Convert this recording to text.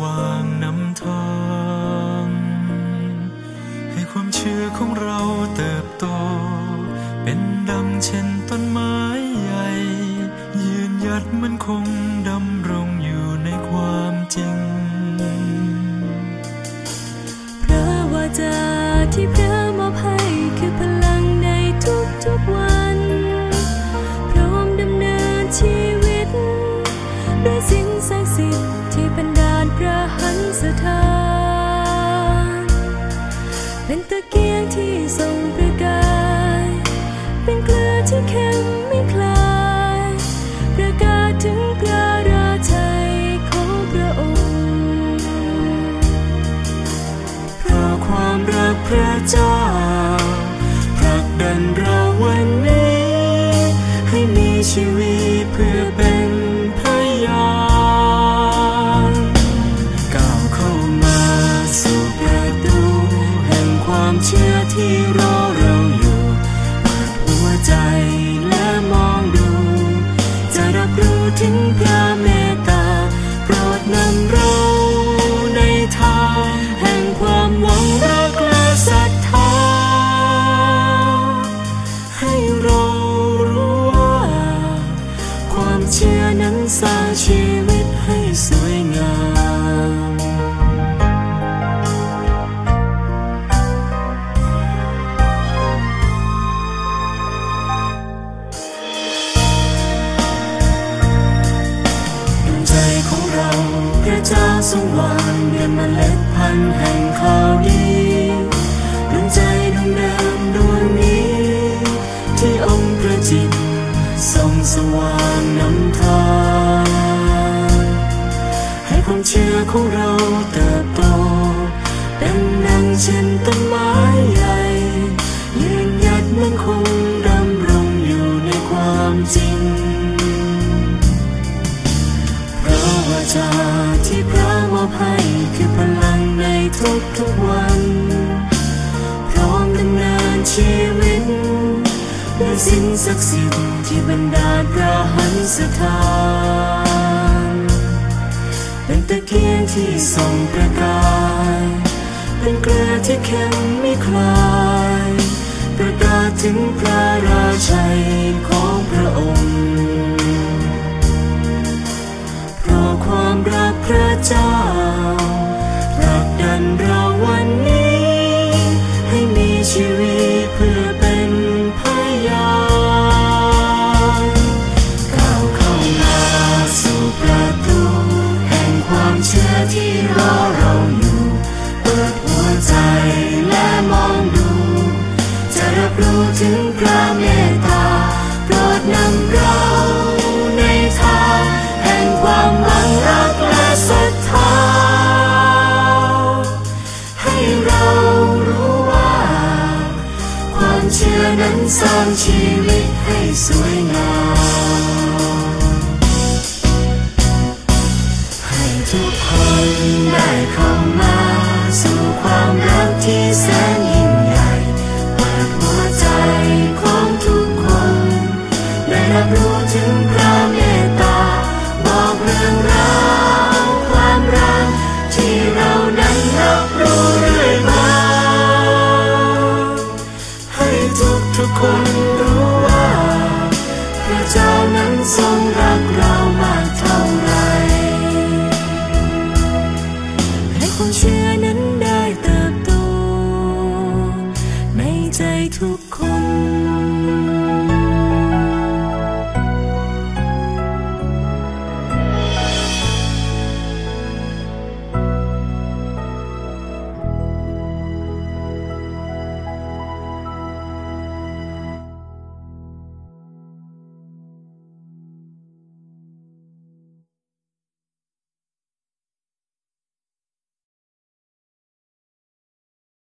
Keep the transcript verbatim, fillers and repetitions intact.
ว่างนำทางให้ความเชื่อของเราเติบโตเป็นดังเช่นต้นไม้ใหญ่ยืนหยัดมั่นคงดำรงอยู่ในความจริงพระวาจาที่พระมอบให้คือพลังในทุกๆวันพร้อมดำเนินชีวิตด้วยสิ่งศักดิ์สิทธิ์ที่บันดาลพระหันสถานเป็นตะเกียงที่ส่องประกายเป็นเกลือที่เค็มไม่คลายประกาศถึงพระราชัยของพระองค์เพราะความรักพระเจ้าผลักดันเราวันนี้ให้มีชีวิตเพื่อเป็นพยานก้าวเข้ามาสู่ประตูแห่งความเชื่อที่รอเราอยู่เปิดหัวใจและมองดูจะรับรู้ถึงพระเมตตาโปรดนำเราในทางแห่งความหวังรักและศรัทธาให้เรารู้ว่าความเชื่อนั้นสร้างชีวิตให้สวยงามของเราพระเจ้าทรงวางด้วยเมล็ดพันธุ์แห่งข่าวดีดวงใจดวงเดิมดวงนี้ที่องค์พระจิตส่องสว่างนำทางให้ความเชื่อของเราเติบโตเป็นดังเช่นต้นไม้ใหญ่ยืนหยัดมั่นคงดำรงอยู่ในความจริงวาจาที่พระมอบให้คือพลังในทุกๆวันพร้อมดำเนินชีวิตด้วยสิ่งศักดิ์สิทธิ์ที่บันดาลพระหันสถานเป็นตะเกียงที่ส่องประกายเป็นเกลือที่เค็มไม่คลายประกาศถึงพระราชัยของพระองค์ความรักพระเจ้าผลักดันเราวันนี้ให้มีชีวิตเพื่อเป็นพยานก้าวเข้ามาสู่ประตูแห่งความเชื่อที่รอเราอยู่เปิดหัวใจและมองดูจะรับรู้ถึงพระเมตตาโปรดนำเราในทางแห่งความหวังรักและศรัทธาให้เรารู้ว่าความเชื่อนั้นสร้างชีวิตให้สวยงามให้ทุกคนได้เข้ามาสู่ความรักที่แสนยิ่งใหญ่เปิดหัวใจของทุกคนได้รับรู้ถึงพระเมตตาบอกเรื่องราวความรักที่เรานั้นรับรู้เรื่อยมาให้ทุกทุกคน